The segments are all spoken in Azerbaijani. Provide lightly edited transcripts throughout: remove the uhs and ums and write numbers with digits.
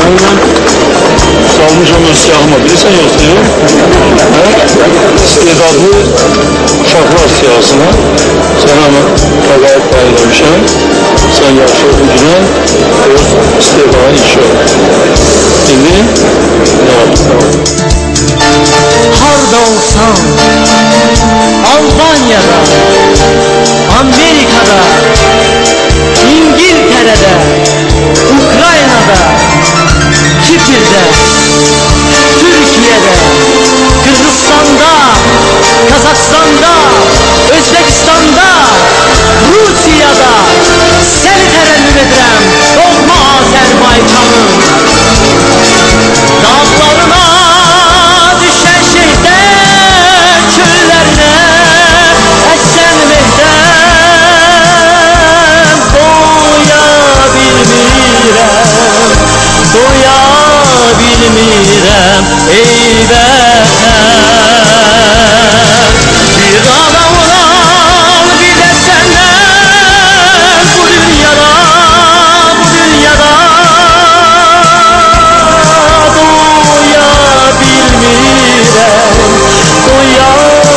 Ondan salmışam öz siyahıma, bilirsən yoxsa yox? İstedadlı uşaqlar siyahısına sənə təqaüd paylamışam. Sən yaxşı oxucuna öz istedadını inşa ol. İndi nə yapırsan? Harda olsan, Almanya'da, Amerika'da, İngiltere'de, Ukrayna'da, Kipr'de, Türkiye'de, Kırgızistan'da, Kazakistan'da, Özbekistan'da, Rusya'da seni terennüm edirəm, doğma Azerbaycan'ın dağlarına düşen şehde çöllerine esen mehdem doya bilmirem ey vətən bir ana olan bir de senden bu dünyada doya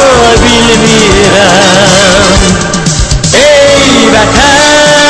bilmirem ey vətən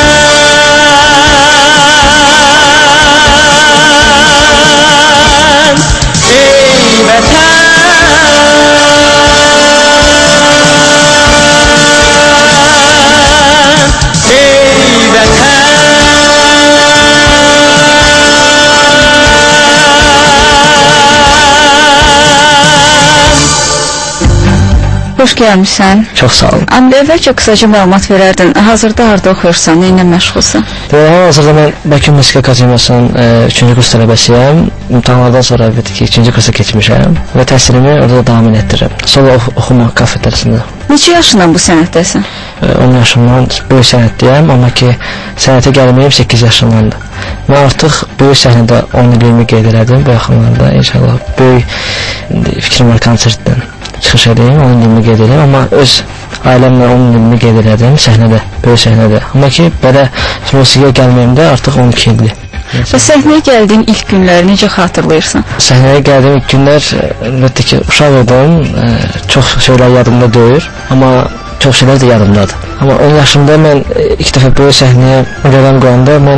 Xoş gəlmişsən. Çox sağ ol. Əvvəlcə qısaca məlumat verərdin. Hazırda harda oxuyursan, nə ilə məşğulsan? Hazırda mən Bakı Musiqi Akademiyasının 3-cü kurs tələbəsiyəm. İmtahanlardan sonra əlbəttə ki 2-ci kursa keçmişəm və təhsilimi orada da davam etdirirəm. Solo oxuma kafedrasında. Neçə yaşından bu sənətdəsən? 10 yaşımdan böyük sənətdəyəm, amma ki sənətə gəlməyim 8 yaşımdandır. Mən artıq böyük səhnədə 10 ilimi qeyd elədim bu yaxınlarda. İnşallah böyük fikrim var konsertdən çıxış edeyim, 10 ilimi qeyd edeyim, amma öz ailəmlə 10 ilimi qeyd elədim səhnədə, böyük səhnədə. Amma ki belə musiqiyə gəlməyimdə artıq 12 ildir. Və səhnəyə gəldiyin ilk günləri necə xatırlayırsan? Səhnəyə gəldiyim ilk günlər, əlbəttə ki uşaq idim, çox şeylər yadımda deyil, amma çox şeylər də yadımdadır. Amma 10 yaşımda mən ilk dəfə böyük səhnəyə rəqəm qoyanda mən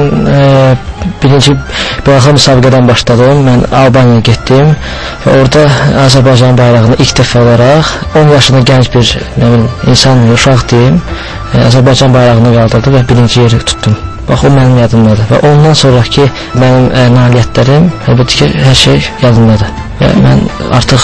birinci beynəlxalq müsabiqədən başladım. Mən Albaniyaya getdim və orada Azərbaycan bayrağını ilk dəfə olaraq 10 yaşında gənc bir insan, uşaq deyim, Azərbaycan bayrağını qaldırdı və birinci yeri tutdum. Bax, o mənim yadımdadır və ondan sonraki mənim nailiyyətlərim, əlbəttə ki, hər şey yadımdadır. Və mən artıq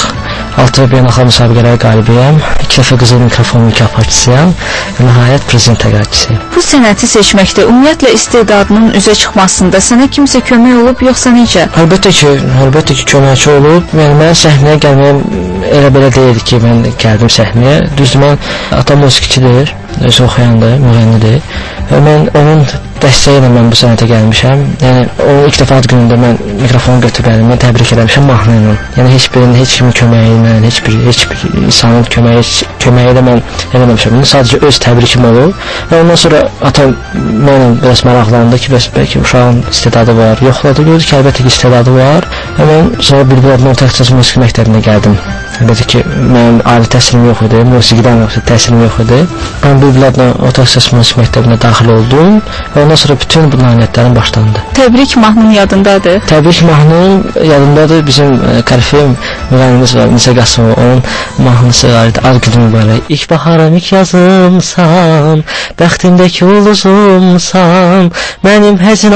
6 beynəlxalq müsabiqələrə qalibiyəm, 2 dəfə qızıl mikrofon mükafatçısıyam və nəhayət prezident təqaüdçüsüyəm. Bu sənəti seçməkdə ümumiyyətlə istedadının üzə çıxmasında sənə kimsə kömək olub, yoxsa necə? Əlbəttə ki, köməkçi olub. Yəni, mən səhnəyə gəlməyim elə belə deyildi ki, mən gəldim səhnəyə. Düzdür, mən atam musiqiçidir, özü oxuyandır, müğənnidir və mən onun dəstəyi ilə mən bu sənətə gəlmişəm. Yəni, o ilk dəfə ad günündə mən mikrofonu götürüb mən təbrik eləmişəm mahnı ilə. Yəni, heç kimin köməyi ilə, heç bir insanın köməyi ilə mən eləməmişəm. Sadəcə öz təbrikim olub və ondan sonra atam mənə biraz maraqlandı ki, bəs bəlkə uşağın istedadı var. Yoxladı, gördü ki, əlbəttə ki, istedadı var və mən sonra Bülbül adına orta ixtisas musiqi məktəbinə gəldim. Əlbəttə ki, mənim ali təhsilim yox idi, musiqidən təhsilim yox idi. Mən Bülbül adına orta ixtisas musiqi məktəbinə daxil oldum və ondan sonra bütün bu nailiyyətlərim başlandı. Təbrik mahnın yadındadır? Təbrik mahnım yadındadır. Bizim Karifem müğənnimiz var, Nisə Qasımov, onun mahnısı var idi, Ad günü mübarək. İlk baharım, ilk yazımsan, bəxtimdəki ulduzumsan, mənim həzin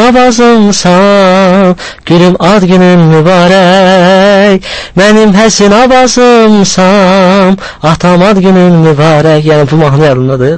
avazımsan, gülüm ad günün mübarək, mənim həzin avazımsan, atam ad günün mübarək. Yəni bu mahnı yadındadır.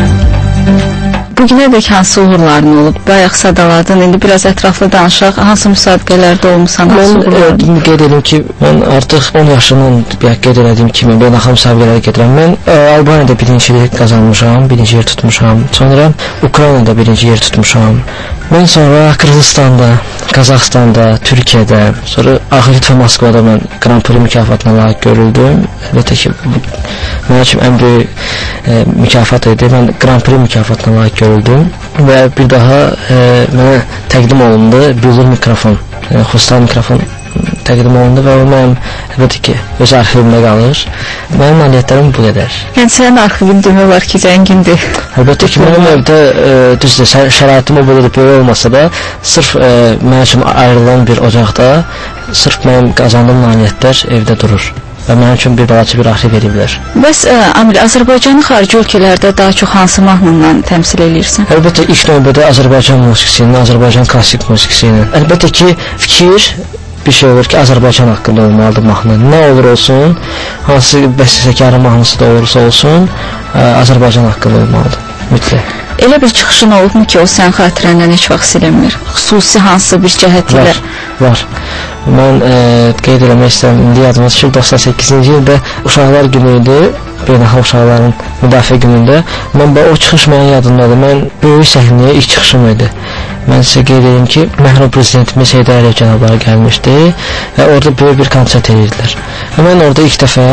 Bugünədək hansı uğurların olub? Bayaq sadaladın, indi biraz ətraflı danışaq. Hansı müsabiqələrdə olmuşsan? Mən qeyd edim ki, mən artıq 10 yaşının qeyd edədiyim kimi beynəlxalq müsabiqələrə gedirəm. Mən Albaniyada birinci yer qazanmışam, birinci yer tutmuşam. Sonra Ukraynada birinci yer tutmuşam. Mən sonra Kırgızstanda, Qazaxstanda, Türkiyədə, sonra axırı və Moskvada mən Grand Prix mükafatına layiq görüldüm. Əlbəttə ki, mənim üçün ən böyük mükafat idi. Mən Grand Prix mükafatına layiq görüldüm və bir daha mənə təqdim olundu Bülbül mikrofon. xüsusi mikrofon təqdim olundu və o mənim əlbəttə ki, öz arxivimdə qalır. Mənim nailiyyətlərim bu qədər. Yəni sənin arxivin demək olar ki, zəngindir. Əlbəttə ki, mənim evdə düzdür, şəraitim o belə böyük olmasa da, sırf mənim üçün ayrılan bir ocaqda, sırf mənim qazandığım nailiyyətlər evdə durur. Və mənim üçün bir balaca bir arxiv ediblər. Bəs Amil, Azərbaycanı xarici ölkələrdə daha çox hansı mahnıyla təmsil edirsən? Əlbəttə ilk növbədə Azərbaycan musiqisi ilə, Azərbaycan klassik musiqisi ilə. Əlbəttə ki, fikir bir şey olur ki, Azərbaycan haqqında olmalıdır mahnı. Nə olur olsun, hansı bəstəkarın mahnısı da olursa olsun, Azərbaycan haqqında olmalıdır. Mütləq. Elə bir çıxışın olubmu ki, o sənin xatirəndən heç vaxt silinmir? Xüsusi hansı bir cəhəti ilə? Var. Mən qeyd eləmək istəyirəm, indi yadıma düşür, 98-ci ildə Uşaqlar Günü idi, beynəlxalq uşaqların müdafiə günündə. O çıxış mənim yadımdadır. Mən böyük səhnəyə ilk çıxışım idi. Mən sizə qeyd edeyim ki, mərhum prezidentimiz Heydər Əliyev cənabları gəlmişdi və orada böyük bir konsert edirdilər. Mən orada ilk dəfə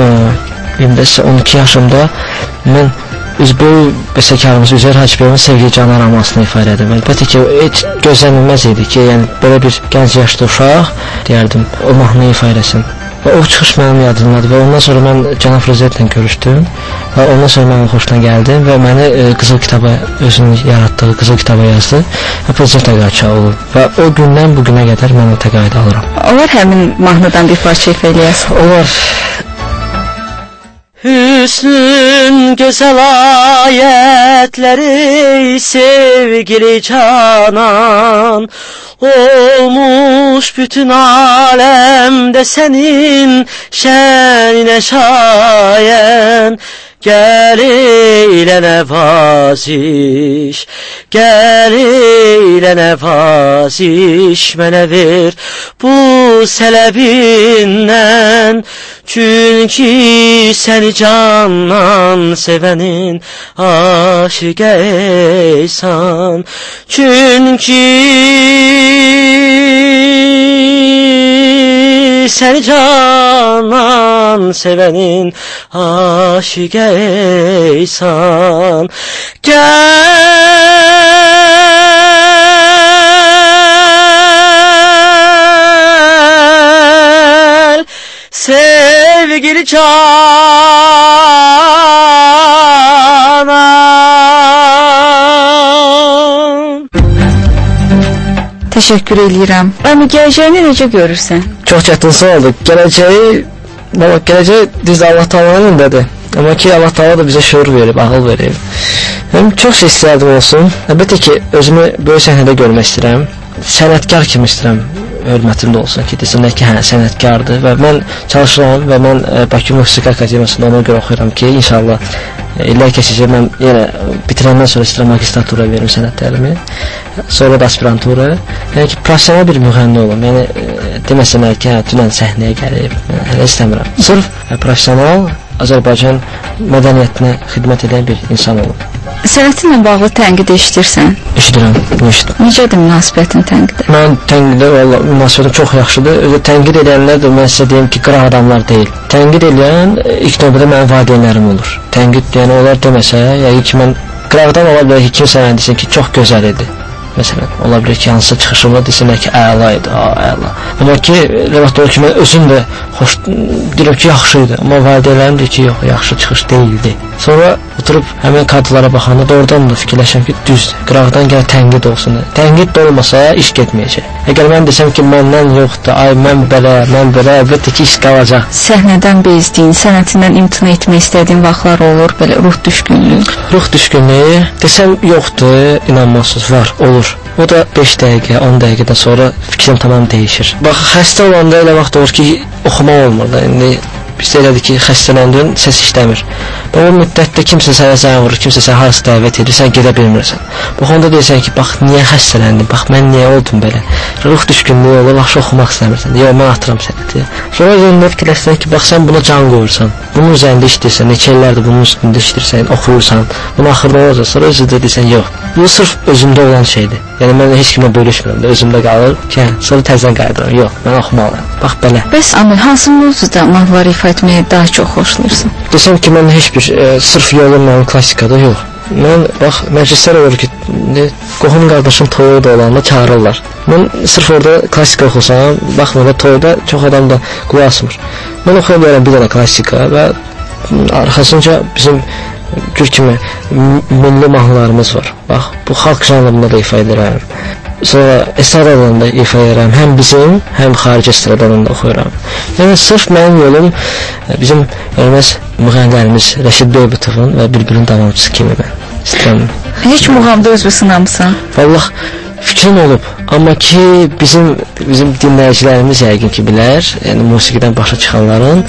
12 yaşımda mən böyük bəstəkarımız Üzeyir Hacıbəyovun Sevgili Canan Ramasını ifadə edim. Əlbəttə ki, heç gözlənilməz idi ki, yəni belə bir gənc yaşlı uşaq deyərdim, o mahnını ifadə etsin. Və o çıxış mənim yadımdadır və ondan sonra mən cənab prezidentlə görüşdüm və ondan sonra mənim xoşuna gəldim və məni Qızıl kitaba, özünün yaratdığı Qızıl kitaba yazdı və prezident təqaüdçü olub. Və o gündən bu günə qədər mən o təqaüdü alıram. Olar həmin mahnıdan bir parça ifa eləyəsən? Olar. Hüsnün güzel ayetleri sevgili canan olmuş bütün alemde senin şenine şayen. Gel eyle nevaziş, gel eyle nevaziş, mene ver bu selebinden. Çünkü seni candan sevenin aşık eysan. Çünkü seni candan sevenin aşık eysan. Gel sevgili canan. Teşekkür edirəm. Amma gələcəyini necə görürsən? Çox çətin sualdır. Gələcək düz Allah Taala'nın önündədir. Amma ki Allah Taala da bizə şuur verib, ağıl verib. Mən çox şey istərdim olsun. Əlbəttə ki, özümü böyük səhnədə görmək istəyirəm. Sənətkar kimi istəyirəm. Hörmətim də olsun ki, desinlər ki, hə, sənətkardır və mən çalışıram və mən Bakı Musiqi Akademiyasında ona görə oxuyuram ki, inşallah illər keçəcək, mən yenə bitirəndən sonra istəyirəm magistratura verim sənət təlimi, sonra da aspirantura. Yəni ki, profesional bir müğənni olum. Yəni deməsələr ki, hə, dünən səhnəyə gəlib, hələ istəmirəm. Sırf profesional Azərbaycan mədəniyyətinə xidmət edən bir insan olum. Sənətinlə bağlı tənqid eşidirsən? Eşidirəm. Necədir münasibətin tənqidə? Mən tənqidə valla münasibətim çox yaxşıdır. Tənqid edənlər də mən sizə deyim ki, qıraq adamlar deyil. Tənqid edən ilk növbədə mənim valideynlərim olur. Tənqid deyən onlar deməsə, yəni ki, mən qıraqdan ola bilər ki, kimsə mənə desin ki, çox gözəl idi. Məsələn, ola bilər ki, hansısa çıxışımda desinlər ki, əla idi, əla. Amma ki, rəvat olur ki, mən özüm də xoş, deyirəm ki, yaxşı idi. Amma valideynlərim deyir ki, yox, yaxşı çıxış deyildi. Sonra oturub həmin kadrlara baxanda doğrudan da fikirləşəm ki, düzdür. Qıraqdan gəl tənqid olsun. Tənqid də olmasa iş getməyəcək. Əgər mən desəm ki, məndən yoxdur, ay mən belə, əlbəttə ki, iş qalacaq. Səhnədən bezdiyin, sənətindən imtina etmək istədiyin vaxtlar olur, belə ruh düşkünlüyü? Ruh düşkünlüyü desəm yoxdur, inanmazsınız, var, olur. O da 5 dəqiqə, 10 dəqiqədən sonra fikrim tamam dəyişir. Bax, xəstə olanda elə vaxt olur ki, oxumaq olmur da. İndi bizdə elədir ki, xəstələndin, səs işləmir. Və o müddətdə kimsə sənə zəng vurur, kimsə sənə harası dəvət edir, sən gedə bilmirsən. Bax, onda deyirsən ki, bax, niyə xəstələndim, bax, mən niyə oldum belə? Ruh düşkünlüyü olur, bax, oxumaq istəmirsən, yox, mən atıram sənəti. Sonra yönündə fikirləşsən ki, bax, sən buna can qoyursan, bunun üzərində işləyirsən, neçə illərdir bunun üstündə işləyirsən, oxuyursan, bunu axırda olacaq, sonra özü də deyirsən, yox. Bu sırf özümdə olan şeydir. Yəni, mən heç kimlə bölüşmürəm də, özümdə qalır ki, sonra təzdən qayıdıram, yox, mən oxumalıyam, bax, belə. Bəs, Amil, hansı mövzuda mahnıları ifa etməyi daha çox xoşlayırsan? Desəm ki, mən heç bir sırf yolum mənim klassikada yox. Mən bax məclislər olur ki, qohum qardaşım toyda olanda çağırırlar. Mən sırf orada klassika oxusam, baxmıram toyda çox adam da qulaq asmır. Mən oxuya bilərəm bir dənə klassika və arxasınca bizim gül kimi milli mahnılarımız var. Bax, bu xalq janrında da ifa edirəm. Sonra estradan da ifa edirəm. Həm bizim, həm xarici estradan da oxuyuram. Yəni sırf mənim yolum bizim ölməz müğənnilərimiz Rəşid Beybutovun və Bülbülün davamçısı kimi mən istəyirəm. Heç muğamda özünü sınamısan? Vallah fikrim olub, amma ki bizim dinləyicilərimiz yəqin ki bilər, yəni musiqidən başa çıxanların,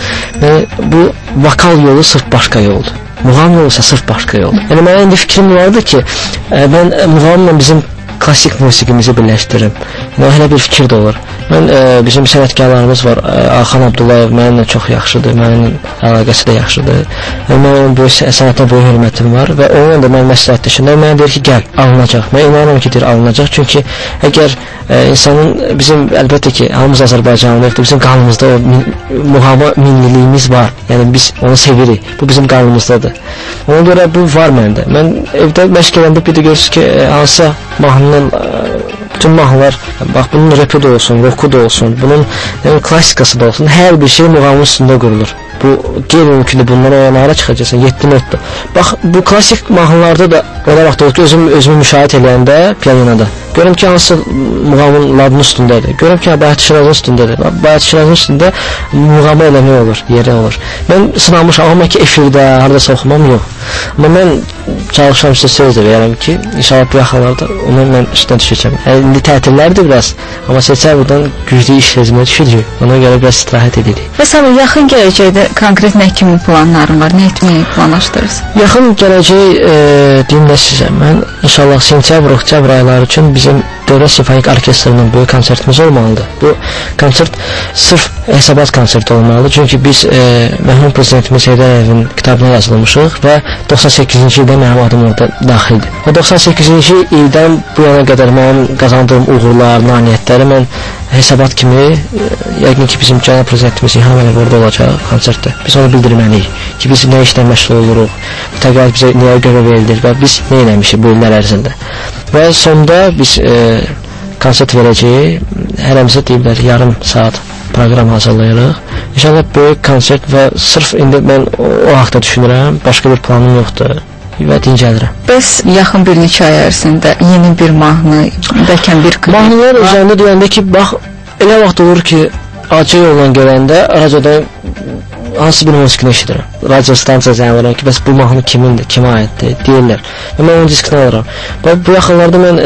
bu vokal yolu sırf başqa yoldur. Muğam yolu isə sırf başqa yoldur. Yəni mənə indi fikrim vardı ki, mən muğamla bizim klassik musiqimizi birləşdiririm. Yəni elə bir fikir də olur. Mən bizim sənətkarlarımız var. Axan Abdullayev mənimlə çox yaxşıdır. Mənimlə əlaqəsi də yaxşıdır. Mənim bu sənətə böyük hörmətim var və onunla da mən məsləhətləşəndə mənə deyir ki, gəl, alınacaq. Mən inanıram ki, deyir, alınacaq. Çünki əgər insanın bizim əlbəttə ki, hamımız Azərbaycanlıyıq, bizim qanımızda o muğama milliliyimiz var. Yəni biz onu sevirik. Bu bizim qanımızdadır. Ona görə bu var məndə. Mən evdə məşq edəndə bir də görürsünüz ki, hansısa mahnının bütün mahnılar, bax bunun rapi də olsun, roku da olsun, bunun klassikası da olsun, hər bir şey muğamın üstündə qurulur. Bu qeyri-mümkündür, bundan o yanara çıxacaqsan, 7 notdur. Bax, bu klassik mahnılarda da ona vaxt olur ki, özümü müşahidə eləyəndə piyaninoda. Görüm ki, hansı muğamın ladının üstündədir. Görüm ki, Bayat Şirazın üstündədir. Bayat Şirazın üstündə muğamı eləmək olur, yeri olur. Mən sınamışam, amma ki, efirdə, haradasa oxumam, yox. Amma mən çalışam sizə söz də verəm ki, inşallah bu yaxalarda onu mən üstündən düşəcəm. İndi tətillərdir biraz, amma septembrdan güclü iş rejimə düşəcək. Ona görə biraz istirahət edirik. Və sən yaxın gələcəkdə konkret nə kimi planların var, nə etməyi planlaşdırırsan? Yaxın gələcək deyim də sizə, mən inşallah sentyabr, oktyabr ayları üçün bizim Dövlət Simfonik Orkestrinin böyük konsertimiz olmalıdır. Bu konsert sırf hesabat konserti olmalıdır. Çünki biz mərhum prezidentimiz Heydər Əliyevin kitabına yazılmışıq və 98-ci ildə mənim adım orada daxildir. Və 98-ci ildən bu yana qədər mənim qazandığım uğurlar, nailiyyətləri mən hesabat kimi, yəqin ki bizim cənab prezidentimiz İlham Əliyev orada olacaq konsertdə. Biz onu bildirməliyik ki, biz nə işlə məşğul oluruq, mütəqaüd bizə nəyə görə verilir və biz nə eləmişik bu illər ərzində. Və sonda biz konsert verəcəyik, hərəmizə deyiblər yarım saat proqram hazırlayırıq. İnşallah böyük konsert və sırf indi mən o haqda düşünürəm, başqa bir planım yoxdur və dincəlirəm. Bəs yaxın bir neçə ay ərzində yeni bir mahnı, bəlkə bir klip? Mahnılar üzərində deyəndə ki, bax, elə vaxt olur ki, acı yolla gələndə radioda hansı bir musiqini eşidirəm. Radio stansiya zəng verirəm ki, bəs bu mahnı kimindir, kimə aiddir, deyirlər. Və mən onun diskini alıram. Bu yaxınlarda mən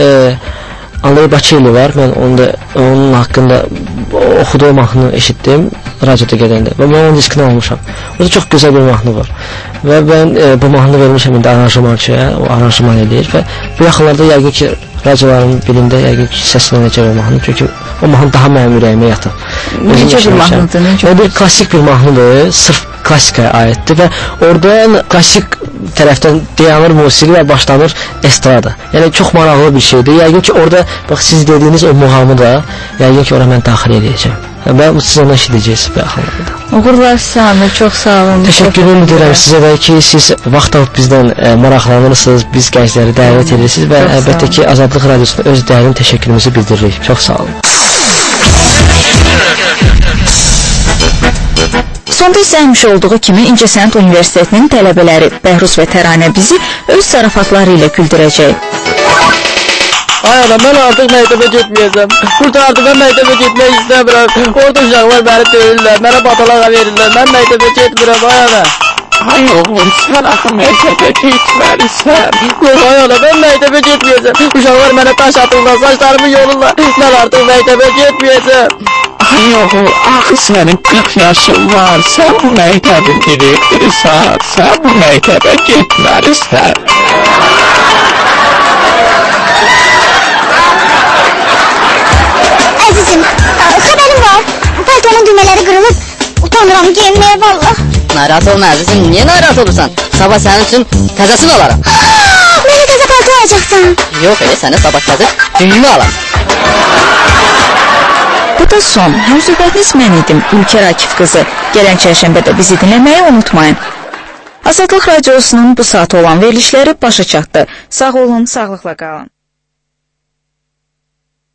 Anlay Bakılı var, mən onun haqqında oxuduğum mahnını eşitdim radioda gedəndə və mən onun diskini almışam. Orada çox gözəl bir mahnı var və mən bu mahnını vermişəm indi aranjmançıya, o aranjman edir və bu yaxınlarda yəqin ki radioların birində yəqin ki səslənəcək o mahnı, çünki o mahnı daha mənim ürəyimə yatıb. Necə bir mahnıdır? O bir klassik bir mahnıdır, sırf klassikaya aiddir və oradan klassik tərəfdən dayanır musiqi və başlanır estrada. Yəni çox maraqlı bir şeydir. Yəqin ki orada bax siz dediyiniz o muğamı da yəqin ki ora mən daxil edəcəm. Və siz onu eşidəcəksiniz bu yaxınlarda. Uğurlar sizə, çox sağ olun. Təşəkkür edirəm sizə də ki, siz vaxt alıb bizdən maraqlanırsınız, biz gəncləri dəvət edirsiniz və əlbəttə ki, Azadlıq Radiosuna öz dərin təşəkkürümüzü bildiririk. Çox sağ olun. Sonda isə həmişə olduğu kimi İncəsənət Universitetinin tələbələri Bəhruz və Təranə bizi öz zarafatları ilə güldürəcək. Ay adam, mən artıq məktəbə getməyəcəm. Qurtardı, mən məktəbə getmək istəmirəm. Orada uşaqlar məni döyürlər, mənə batalağa verirlər. Mən məktəbə getmirəm, ay ana. Ay oğlum, sən axı məktəbə getməlisən. Yox, ay ana, mən məktəbə getməyəcəm. Uşaqlar mənə taş atırlar, saçlarımı yolurlar. Mən artıq məktəbə getməyəcəm. Ay oğul, axı sənin 40 yaşın var. Sən bu məktəbin direktorsan. Sən bu məktəbə getməlisən. Əzizim, xəbərim var. Paltonun düymələri qırılıb, utanıram geyinməyə vallah. Narahat olma əzizim, niyə narahat olursan? Sabah sənin üçün təzəsini alaram. Mənə təzə palto alacaqsan. Yox, sənə sabah təzə düymə alam. Bu da son. Həmsöhbətiniz mən idim, Ülker Akif qızı. Gələn çərşənbədə bizi dinləməyi unutmayın. Azadlıq Radiosunun bu saata olan verilişləri başa çatdı. Sağ olun, sağlıqla qalın.